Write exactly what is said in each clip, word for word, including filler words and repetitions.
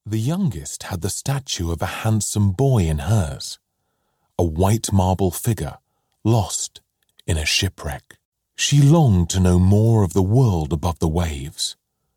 The youngest had the statue of a handsome boy in hers, a white marble figure lost in a shipwreck. She longed to know more of the world above the waves.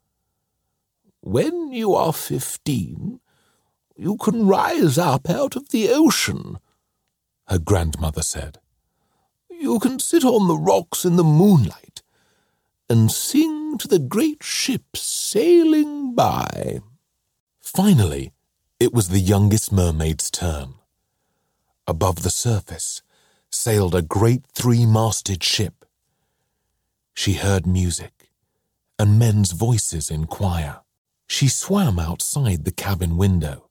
"When you are fifteen, you can rise up out of the ocean," her grandmother said. "You can sit on the rocks in the moonlight and sing to the great ships sailing by." Finally, it was the youngest mermaid's turn. Above the surface sailed a great three-masted ship. She heard music and men's voices in choir. She swam outside the cabin window.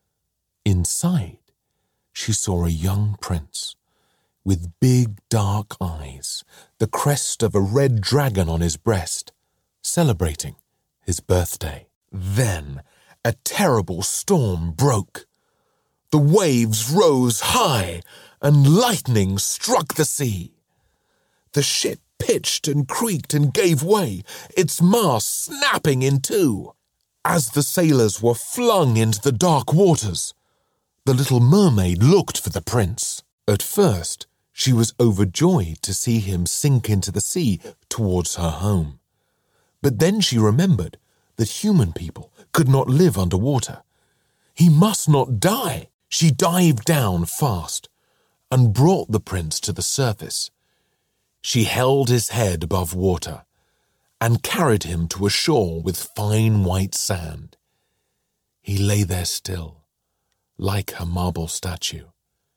Inside, she saw a young prince with big dark eyes, the crest of a red dragon on his breast, celebrating his birthday. Then a terrible storm broke. The waves rose high and lightning struck the sea. The ship pitched and creaked and gave way, its mast snapping in two. As the sailors were flung into the dark waters, the little mermaid looked for the prince. At first, she was overjoyed to see him sink into the sea towards her home. But then she remembered that human people could not live underwater. He must not die. She dived down fast and brought the prince to the surface. She held his head above water and carried him to a shore with fine white sand. He lay there still, like her marble statue.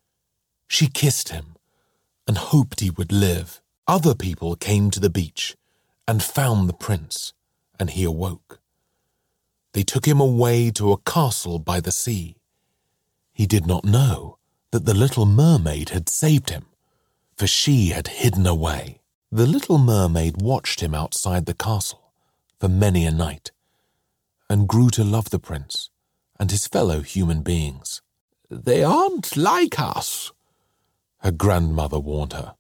She kissed him and hoped he would live. Other people came to the beach and found the prince, and he awoke. They took him away to a castle by the sea. He did not know that the little mermaid had saved him, for she had hidden away. The little mermaid watched him outside the castle for many a night and grew to love the prince and his fellow human beings. "They aren't like us," her grandmother warned her.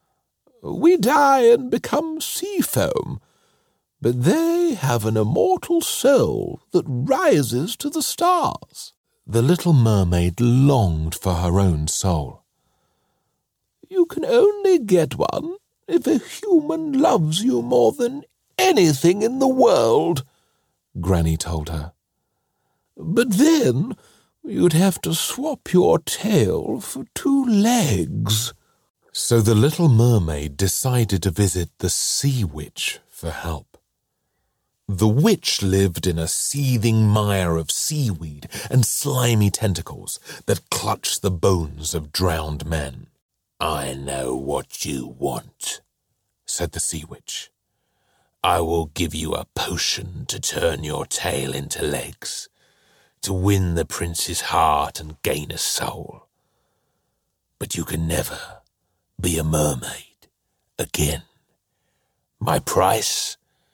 "We die and become sea foam, but they have an immortal soul that rises to the stars." The little mermaid longed for her own soul. "You can only get one if a human loves you more than anything in the world," Granny told her. "But then you'd have to swap your tail for two legs." So the little mermaid decided to visit the sea witch for help. The witch lived in a seething mire of seaweed and slimy tentacles that clutched the bones of drowned men. "I know what you want," said the sea witch. "I will give you a potion to turn your tail into legs, to win the prince's heart and gain a soul. But you can never be a mermaid again. My price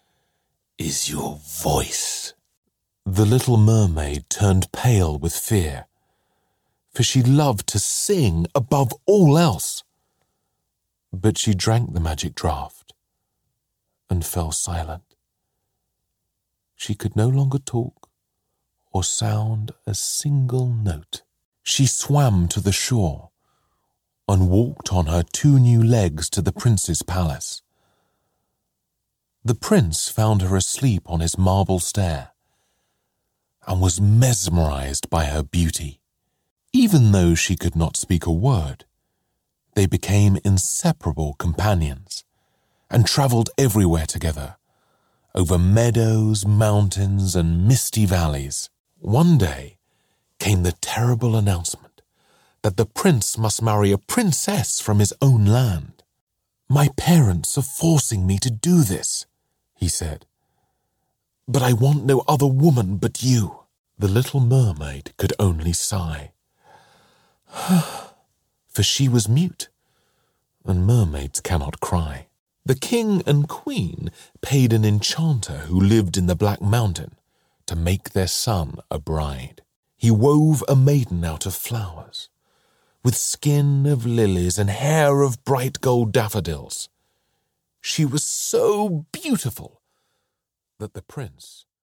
is your voice." The little mermaid turned pale with fear, for she loved to sing above all else. But she drank the magic draught and fell silent. She could no longer talk or sound a single note. She swam to the shore and walked on her two new legs to the prince's palace. The prince found her asleep on his marble stair and was mesmerized by her beauty. Even though she could not speak a word, they became inseparable companions and traveled everywhere together, over meadows, mountains, and misty valleys. One day came the terrible announcement that the prince must marry a princess from his own land. "My parents are forcing me to do this," he said. "But I want no other woman but you." The little mermaid could only sigh, for she was mute, and mermaids cannot cry. The king and queen paid an enchanter who lived in the Black Mountain to make their son a bride. He wove a maiden out of flowers, with skin of lilies and hair of bright gold daffodils. She was so beautiful that the prince